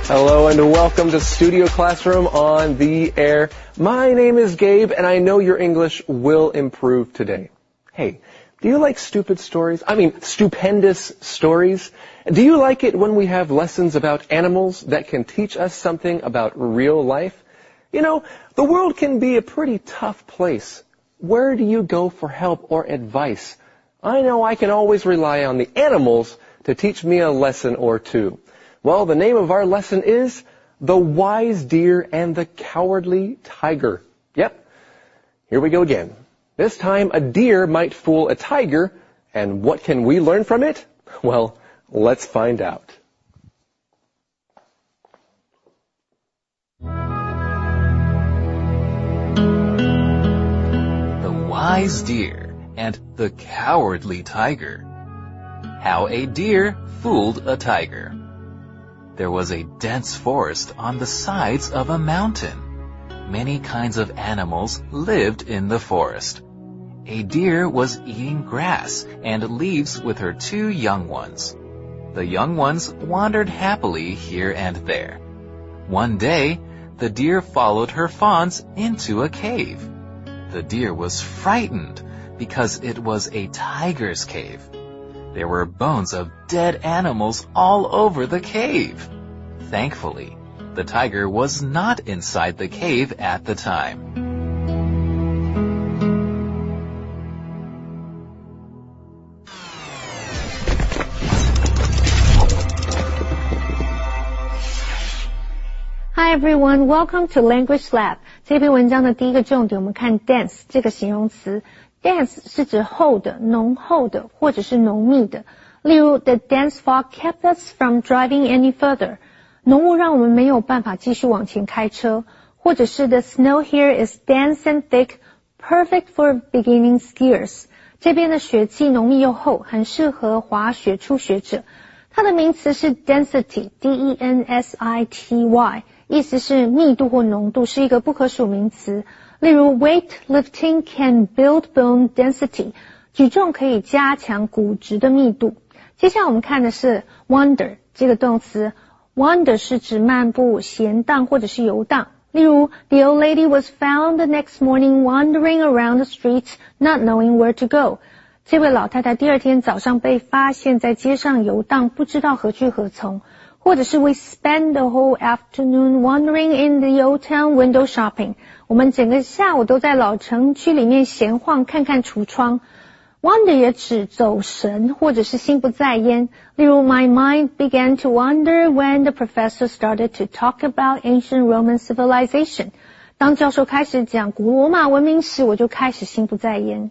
Hello and welcome to Studio Classroom on the Air. My name is Gabe and I know your English will improve today. Hey, do you like stupid stories? I mean, stupendous stories? Do you like it when we have lessons about animals that can teach us something about real life? You know, the world can be a pretty tough place. Where do you go for help or advice? I know I can always rely on the animals to teach me a lesson or two. Well, the name of our lesson is The Wise Deer and the Cowardly Tiger. Yep, here we go again. This time a deer might fool a tiger, and what can we learn from it? Well, let's find out. The Wise Deer and the Cowardly Tiger. How a Deer Fooled a Tiger. There was a dense forest on the sides of a mountain. Many kinds of animals lived in the forest. A deer was eating grass and leaves with her two young ones. The young ones wandered happily here and there. One day, the deer followed her fawns into a cave. The deer was frightened because it was a tiger's cave. There were bones of dead animals all over the cave. Thankfully, the tiger was not inside the cave at the time. Hi everyone, welcome to Language Lab. 这篇文章的第一个重点，我们看 dense 这个形容词。dense 是指厚的、浓厚的，或者是浓密的。例如 ，the dense fog kept us from driving any further。浓雾让我们没有办法继续往前开车。或者是 the snow here is dense and thick, perfect for beginning skiers。这边的雪既浓密又厚，很适合滑雪初学者。它的名词是 density, D-E-N-S-I-T-Y， 意思是密度或浓度，是一个不可数名词。例如 weightlifting can build bone density， 举重可以加强骨质的密度。接下来我们看的是 wander 这个动词。wander 是指漫步、闲荡或者是游荡。例如 the old lady was found the next morning wandering around the streets, not knowing where to go。这位老太太第二天早上被发现在街上游荡，不知道何去何从。或者是 we spend the whole afternoon wandering in the old town window shopping。我们整个下午都在老城区里面闲晃，看看橱窗。wander 也指走神或者是心不在焉。例如 my mind began to wander when the professor started to talk about ancient Roman civilization。当教授开始讲古罗马文明时，我就开始心不在焉。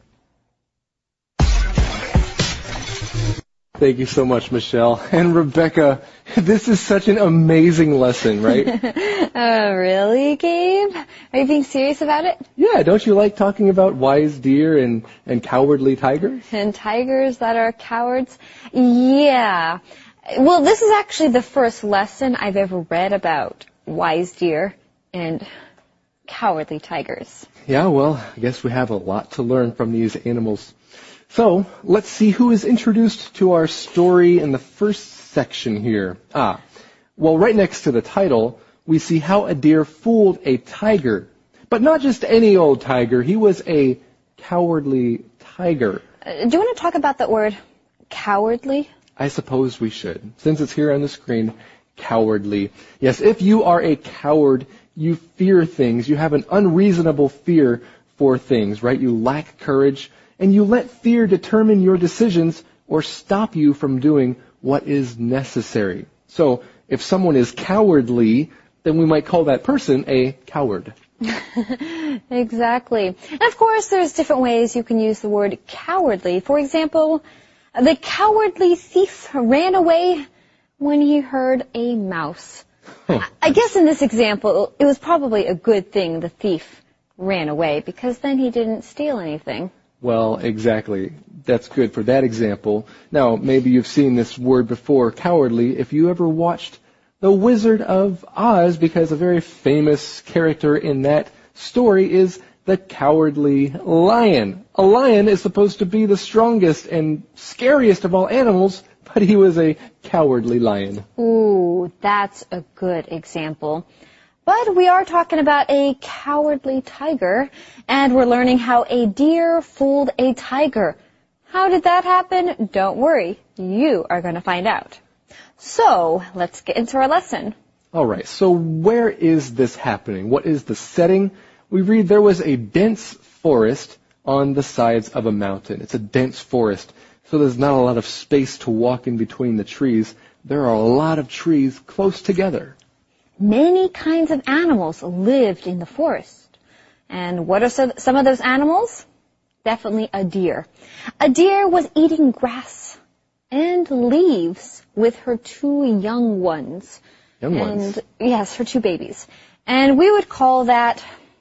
Thank you so much, Michelle. And Rebecca, this is such an amazing lesson, right? Really, Gabe? Are you being serious about it? Yeah, don't you like talking about wise deer and cowardly tigers? And tigers that are cowards? Yeah. Well, this is actually the first lesson I've ever read about wise deer and cowardly tigers. Yeah, well, I guess we have a lot to learn from these animals. So, let's see who is introduced to our story in the first section here. Well, right next to the title, we see how a deer fooled a tiger. But not just any old tiger, he was a cowardly tiger. Do you want to talk about that word, cowardly? I suppose we should. Since it's here on the screen, cowardly. Yes, if you are a coward, you fear things. You have an unreasonable fear for things, right? You lack courage. And you let fear determine your decisions or stop you from doing what is necessary. So, if someone is cowardly, then we might call that person a coward. Exactly. And of course, there's different ways you can use the word cowardly. For example, the cowardly thief ran away when he heard a mouse. I guess in this example, it was probably a good thing the thief ran away, because then he didn't steal anything. Well, exactly. That's good for that example. Now, maybe you've seen this word before, cowardly, if you ever watched The Wizard of Oz, because a very famous character in that story is the Cowardly Lion. A lion is supposed to be the strongest and scariest of all animals, but he was a cowardly lion. Ooh, that's a good example. But we are talking about a cowardly tiger, and we're learning how a deer fooled a tiger. How did that happen? Don't worry, you are going to find out. So, let's get into our lesson. All right, so where is this happening? What is the setting? We read there was a dense forest on the sides of a mountain. It's a dense forest, so there's not a lot of space to walk in between the trees. There are a lot of trees close together. Many kinds of animals lived in the forest. And what are some of those animals? Definitely a deer. A deer was eating grass and leaves with her two young ones. Yes, her two babies. And we would call that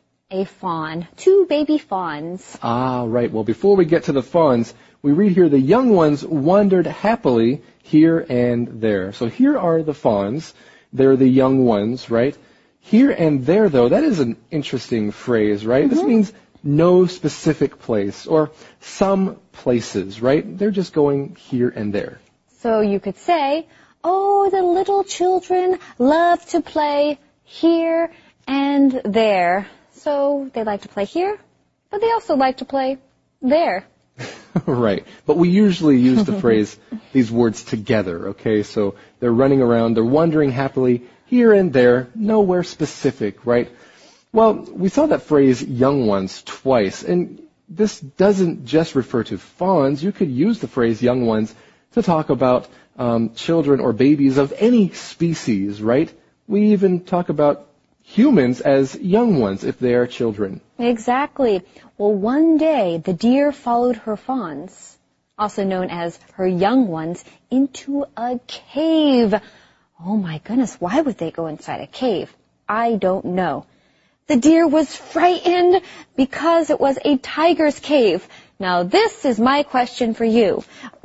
a fawn. Two baby fawns. Ah, right. Well, before we get to the fawns, we read here the young ones wandered happily here and there. So here are the fawns. They're the young ones, right? Here and there, though, that is an interesting phrase, right? This means no specific place or some places, right? They're just going here and there. So you could say, oh, the little children love to play here and there. So they like to play here, but they also like to play there. Right. But we usually use the phrase, these words together, okay? So they're running around, they're wandering happily here and there, nowhere specific, right? Well, we saw that phrase young ones twice, and this doesn't just refer to fawns. You could use the phrase young ones to talk about children or babies of any species, right? We even talk about humans as young ones if they are children. Exactly. Well, one day the deer followed her fawns, also known as her young ones, into a cave. Oh my goodness, why would they go inside a cave? I don't know. The deer was frightened because it was a tiger's cave. Now this is my question for you.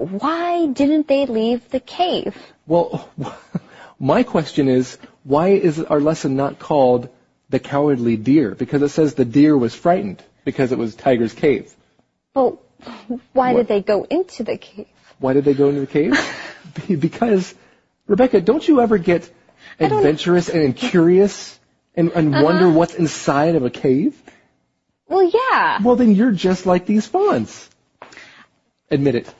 Why didn't they leave the cave? Well, my question is, why is our lesson not called the cowardly deer? Because it says the deer was frightened because it was tiger's cave. Well, why did they go into the cave? Why did they go into the cave? Because, Rebecca, don't you ever get adventurous and curious and wonder what's inside of a cave? Well, yeah. Well, then you're just like these fawns. Admit it.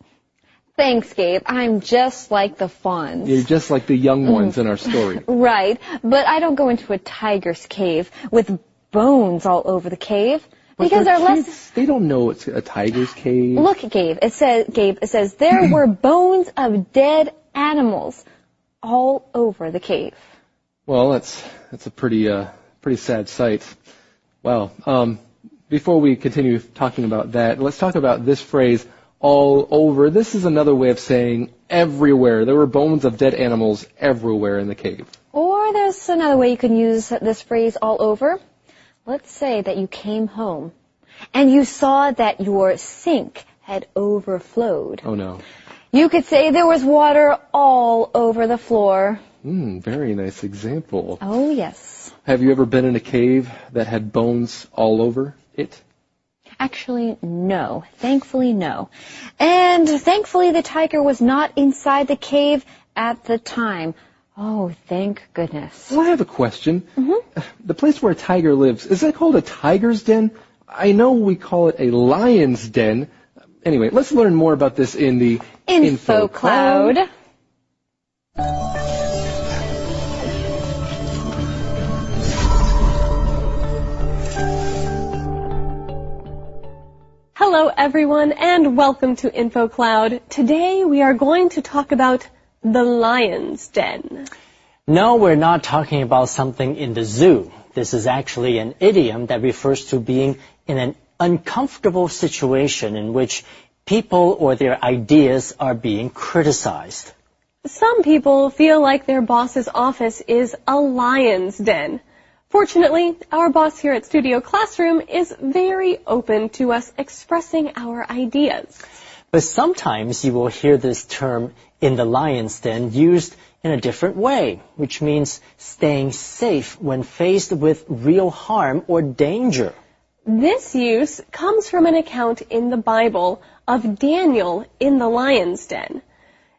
Thanks, Gabe. I'm just like the fawns. You're just like the young ones in our story. Right, but I don't go into a tiger's cave with bones all over the cave. But because our kids, they don't know it's a tiger's cave. Look, Gabe, it says there were bones of dead animals all over the cave. Well, that's a pretty sad sight. Wow. Before we continue talking about that, let's talk about this phrase, all over. This is another way of saying everywhere. There were bones of dead animals everywhere in the cave. Or there's another way you can use this phrase, all over. Let's say that you came home and you saw that your sink had overflowed. Oh, no. You could say there was water all over the floor. Very nice example. Oh, yes. Have you ever been in a cave that had bones all over it? Actually, no. Thankfully, no. And thankfully, the tiger was not inside the cave at the time. Oh, thank goodness. Well, I have a question. The place where a tiger lives, is that called a tiger's den? I know we call it a lion's den. Anyway, let's learn more about this in the Info Cloud. Hello everyone and welcome to Info Cloud. Today we are going to talk about the lion's den. No, we're not talking about something in the zoo. This is actually an idiom that refers to being in an uncomfortable situation in which people or their ideas are being criticized. Some people feel like their boss's office is a lion's den. Fortunately, our boss here at Studio Classroom is very open to us expressing our ideas. But sometimes you will hear this term in the lion's den used in a different way, which means staying safe when faced with real harm or danger. This use comes from an account in the Bible of Daniel in the lion's den.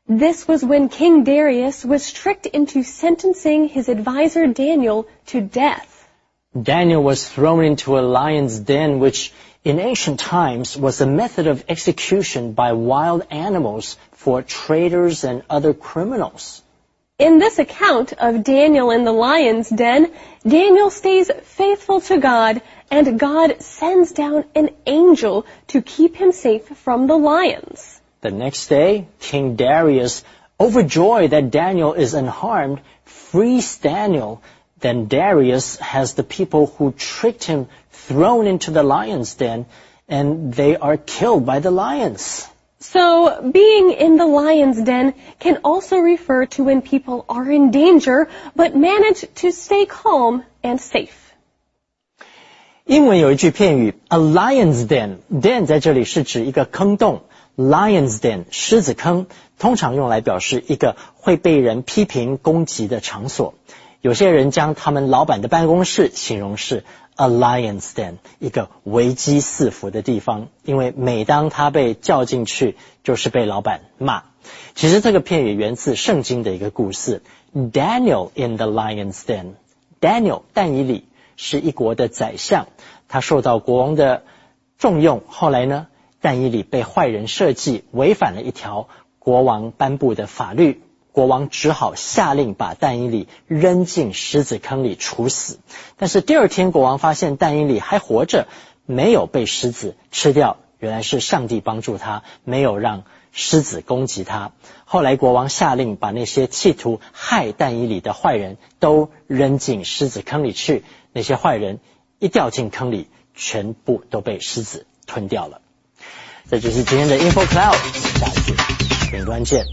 This was when King Darius was tricked into sentencing his advisor Daniel to death. Daniel was thrown into a lion's den, which in ancient times was a method of execution by wild animals for traitors and other criminals. In this account of Daniel in the lion's den, Daniel stays faithful to God, and God sends down an angel to keep him safe from the lions. The next day, King Darius, overjoyed that Daniel is unharmed, frees Daniel. Then Darius has the people who tricked him thrown into the lion's den, and they are killed by the lions. So, being in the lion's den can also refer to when people are in danger, but manage to stay calm and safe. 英文有一句片语 a lion's den 在这里是指一个坑洞 lion's den 狮子坑，通常用来表示一个会被人批评攻击的场所。有些人将他们老板的办公室形容是 a lion's den 一个危机四伏的地方，因为每当他被叫进去就是被老板骂。其实这个片语源自圣经的一个故事 Daniel in the lion's den。 Daniel 但以理是一国的宰相，他受到国王的重用，后来呢，但以理被坏人设计，违反了一条国王颁布的法律，国王只好下令把但以理扔进狮子坑里处死。但是第二天国王发现但以理还活着，没有被狮子吃掉，原来是上帝帮助他，没有让狮子攻击他。后来国王下令把那些企图害但以理的坏人都扔进狮子坑里去，那些坏人一掉进坑里，全部都被狮子吞掉了。这就是今天的 Info Cloud， 下次云端见。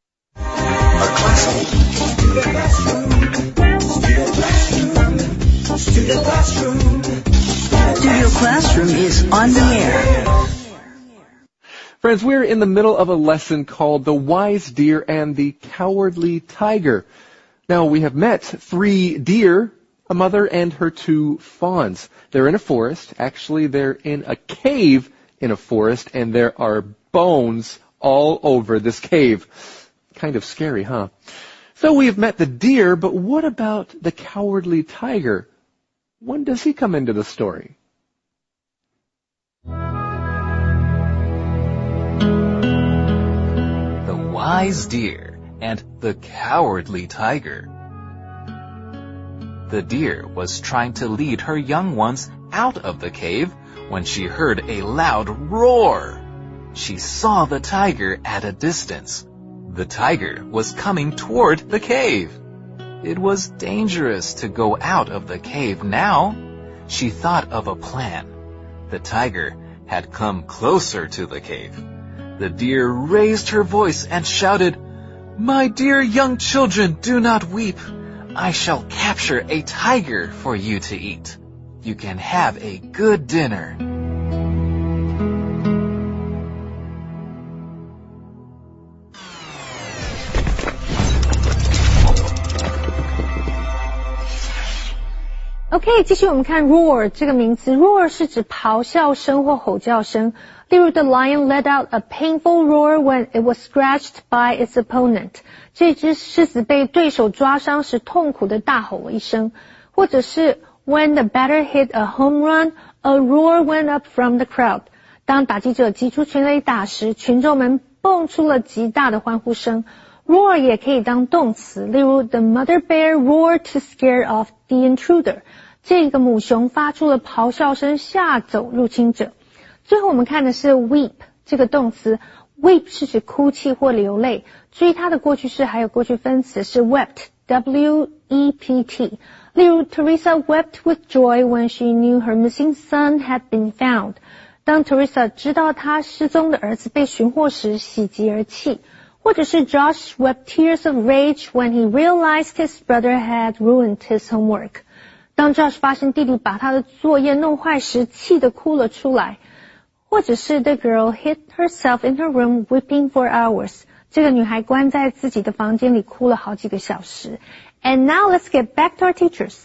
Studio Classroom is on the air. Friends, we're in the middle of a lesson called The Wise Deer and the Cowardly Tiger. Now, we have met 3 deer, a mother and her 2 fawns. They're in a forest. Actually, they're in a cave in a forest, and there are bones all over this cave. Kind of scary, huh? So we have met the deer, but what about the Cowardly Tiger? When does he come into the story? Wise Deer and the Cowardly Tiger. The deer was trying to lead her young ones out of the cave when she heard a loud roar. She saw the tiger at a distance. The tiger was coming toward the cave. It was dangerous to go out of the cave now. She thought of a plan. The tiger had come closer to the cave. The deer raised her voice and shouted, "My dear young children, do not weep. I shall capture a tiger for you to eat. You can have a good dinner." OK， 继续我们看 roar 这个名词 ，roar 是指咆哮声或吼叫声。例如 ，The lion let out a painful roar when it was scratched by its opponent。这只狮子被对手抓伤时痛苦的大吼了一声。或者是 When the batter hit a home run, a roar went up from the crowd。当打击者击出全垒打时，群众们蹦出了极大的欢呼声。Roar 也可以当动词，例如 The mother bear roared to scare off the intruder。这个母熊发出了咆哮声，吓走入侵者。最后我们看的是 weep 这个动词 ，weep 是指哭泣或流泪。注意它的过去式还有过去分词是 wept W-E-P-T。例如 Teresa wept with joy when she knew her missing son had been found。当 Teresa 知道她失踪的儿子被寻获时，喜极而泣。或者是 Josh wept tears of rage when he realized his brother had ruined his homework。当 Josh 发现弟弟把他的作业弄坏时，气得哭了出来。或者是 The girl hid herself in her room weeping for hours。这个女孩关在自己的房间里哭了好几个小时。And now let's get back to our teachers.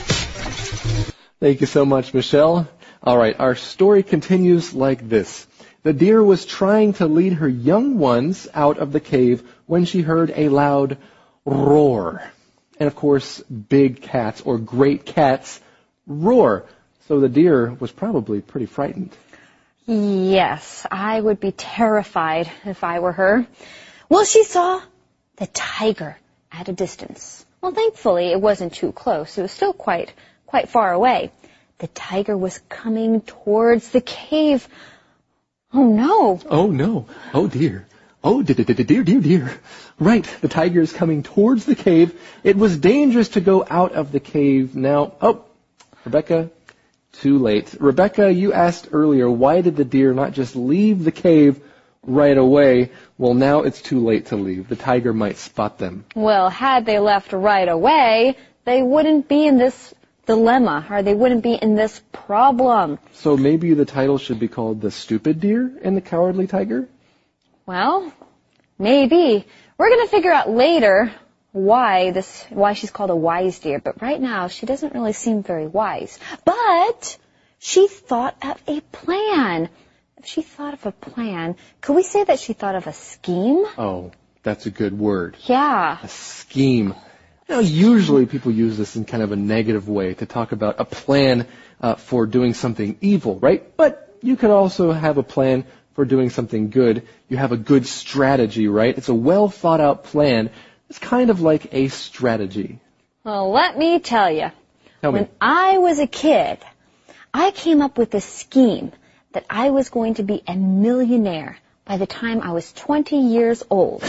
Thank you so much, Michelle. All right, our story continues like this. The deer was trying to lead her young ones out of the cave when she heard a loud roar. And of course, big cats or great cats roar. So the deer was probably pretty frightened. Yes, I would be terrified if I were her. Well, she saw the tiger at a distance. Well, thankfully, it wasn't too close. It was still quite far away. The tiger was coming towards the cave. Oh, no. Oh, no. Oh, dear. Oh, dear. Right, the tiger is coming towards the cave. It was dangerous to go out of the cave now. Oh, Rebecca, too late. Rebecca, you asked earlier, why did the deer not just leave the cave right away? Well, now it's too late to leave. The tiger might spot them. Well, had they left right away, they wouldn't be in this dilemma, or they wouldn't be in this problem. So maybe the title should be called The Stupid Deer and the Cowardly Tiger? Well, maybe. We're going to figure out later why she's called a wise deer, but right now she doesn't really seem very wise. But she thought of a plan. If she thought of a plan, could we say that she thought of a scheme? Oh, that's a good word. Yeah. A scheme. Now, usually people use this in kind of a negative way to talk about a plan for doing something evil, right? But you could also have a plan for doing something good. You have a good strategy, right? It's a well thought out plan. It's kind of like a strategy. Well, let me tell you. Tell me. When I was a kid, I came up with a scheme that I was going to be a millionaire by the time I was 20 years old.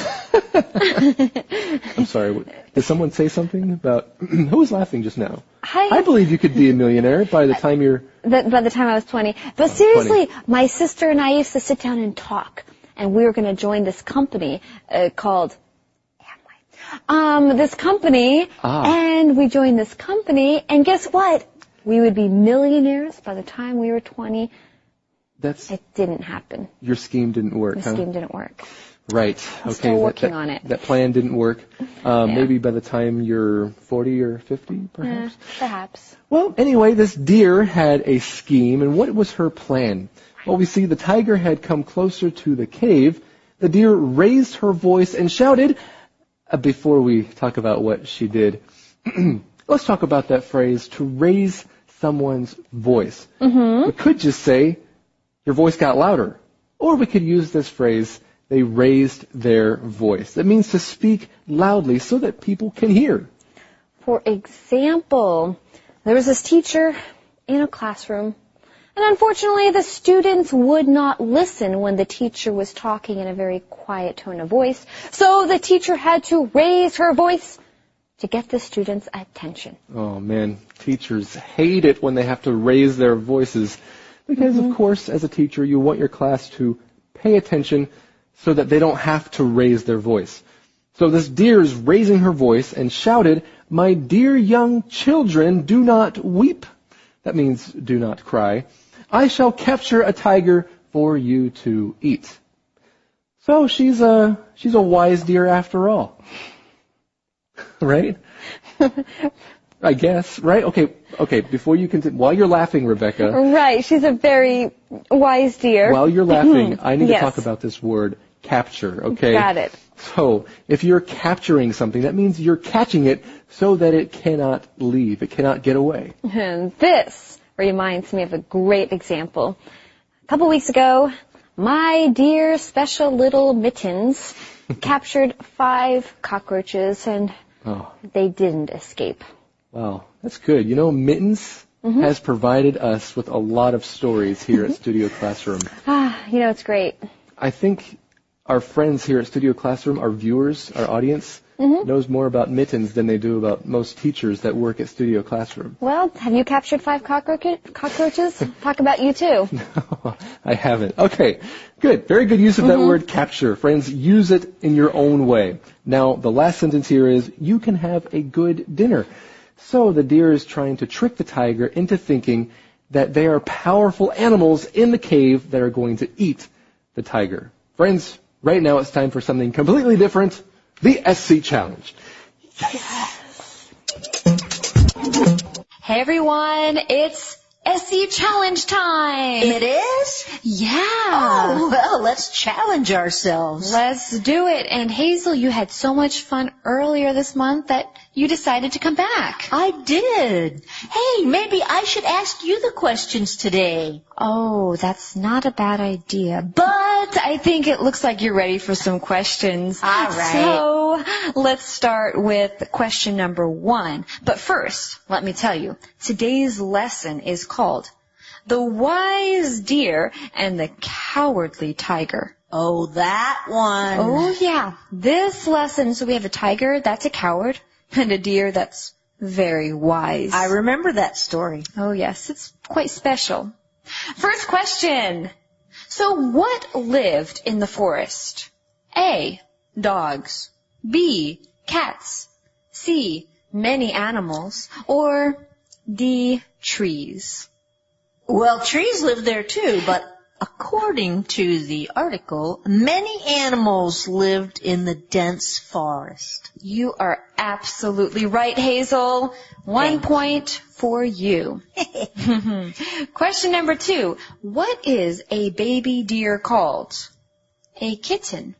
I'm sorry. Did someone say something about... Who was laughing just now? I believe you could be a millionaire by the time you're... By the time I was 20. But seriously, 20. My sister and I used to sit down and talk. And we were going to join this company called... this company. And we joined this company. And guess what? We would be millionaires by the time we were 20. It didn't happen. Your scheme didn't work, The scheme didn't work. Right. I'm still working on it. That plan didn't work. Maybe by the time you're 40 or 50, perhaps? Perhaps. Well, anyway, this deer had a scheme, and what was her plan? Well, we see the tiger had come closer to the cave. The deer raised her voice and shouted, before we talk about what she did, let's talk about that phrase, to raise someone's voice. Mm-hmm. We could just say, your voice got louder. Or we could use this phrase, they raised their voice. That means to speak loudly so that people can hear. For example, there was this teacher in a classroom, and unfortunately the students would not listen when the teacher was talking in a very quiet tone of voice, so the teacher had to raise her voice to get the students' attention. Oh man, teachers hate it when they have to raise their voices. Because, of course, as a teacher, you want your class to pay attention so that they don't have to raise their voice. So this deer is raising her voice and shouted, "My dear young children, do not weep." That means do not cry. "I shall capture a tiger for you to eat." So she's a wise deer after all. Right? I guess, right? Okay, before you continue, while you're laughing, Rebecca. Right, she's a very wise deer. While you're laughing, I need to talk about this word, capture, okay? Got it. So, if you're capturing something, that means you're catching it so that it cannot leave, it cannot get away. And this reminds me of a great example. A couple weeks ago, my dear special little Mittens captured 5 cockroaches, and they didn't escape. Wow, that's good. You know, Mittens has provided us with a lot of stories here at Studio Classroom. It's great. I think our friends here at Studio Classroom, our viewers, our audience, knows more about Mittens than they do about most teachers that work at Studio Classroom. Well, have you captured 5 cockroaches? Talk about you too. No, I haven't. Okay, good. Very good use of that word, capture. Friends, use it in your own way. Now, the last sentence here is, you can have a good dinner. So the deer is trying to trick the tiger into thinking that they are powerful animals in the cave that are going to eat the tiger. Friends, right now it's time for something completely different, the SC Challenge. Yes! Hey everyone, it's SC challenge time. It is? Yeah. Oh, well, let's challenge ourselves. Let's do it. And Hazel, you had so much fun earlier this month that you decided to come back. I did. Hey, maybe I should ask you the questions today. Oh, that's not a bad idea. But I think it looks like you're ready for some questions. All right. So let's start with question number 1. But first, let me tell you, today's lesson is called The Wise Deer and the Cowardly Tiger. Oh, that one. Oh, yeah. This lesson, so we have a tiger, that's a coward, and a deer that's very wise. I remember that story. Oh, yes. It's quite special. First question. So what lived in the forest? A, dogs. B, cats. C, many animals. Or D, trees. Well, trees live there too, but according to the article, many animals lived in the dense forest. You are absolutely right, Hazel. 1 point for you. Question number 2. What is a baby deer called? A kitten,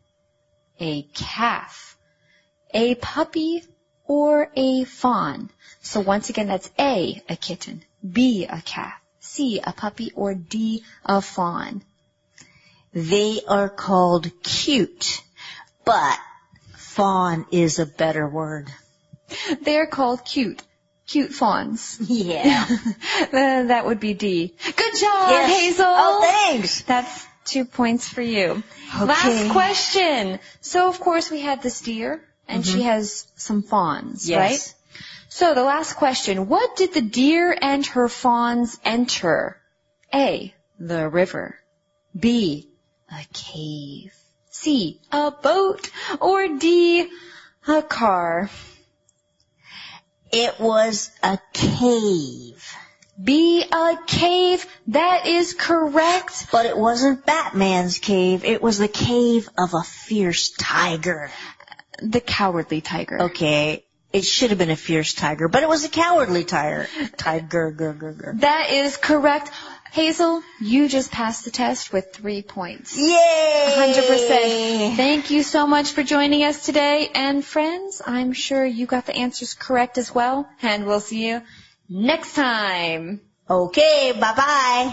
a calf, a puppy, or a fawn? So once again, that's A, a kitten, B, a calf, C, a puppy, or D, a fawn. They are called cute, but fawn is a better word. They're called cute. Cute fawns. Yeah. That would be D. Good job, Yes. Hazel. Oh, thanks. That's 2 points for you. Okay. Last question. So, of course, we had this deer, and she has some fawns, Yes. right? So, the last question. What did the deer and her fawns enter? A, the river. B, a cave. C, a boat. Or D, a car. It was a cave. B, a cave. That is correct. But it wasn't Batman's cave. It was the cave of a fierce tiger. The cowardly tiger. Okay, it should have been a fierce tiger, but it was a cowardly tiger. That is correct. Hazel, you just passed the test with 3 points. Yay! 100%. Thank you so much for joining us today. And friends, I'm sure you got the answers correct as well. And we'll see you next time. Okay, bye-bye.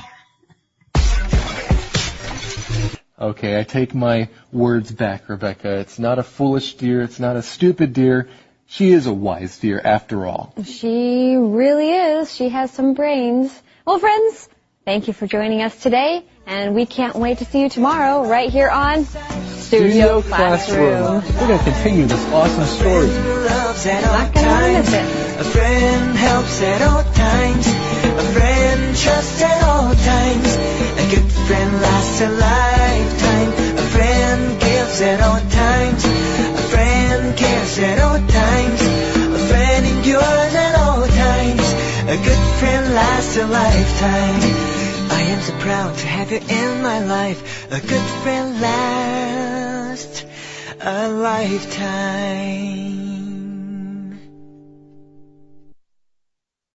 Okay, I take my words back, Rebecca. It's not a foolish deer. It's not a stupid deer. She is a wise deer after all. She really is. She has some brains. Well, friends, thank you for joining us today. And we can't wait to see you tomorrow right here on Studio Classroom. We're going to continue this awesome story. Not gonna miss it. A friend helps at all times. A friend trusts at all times. A good friend lasts a lifetime. A friend gives at all times. A friend cares at all times. A friend endures at all times. A good friend lasts a lifetime. I am so proud to have you in my life. A good friend lasts a lifetime.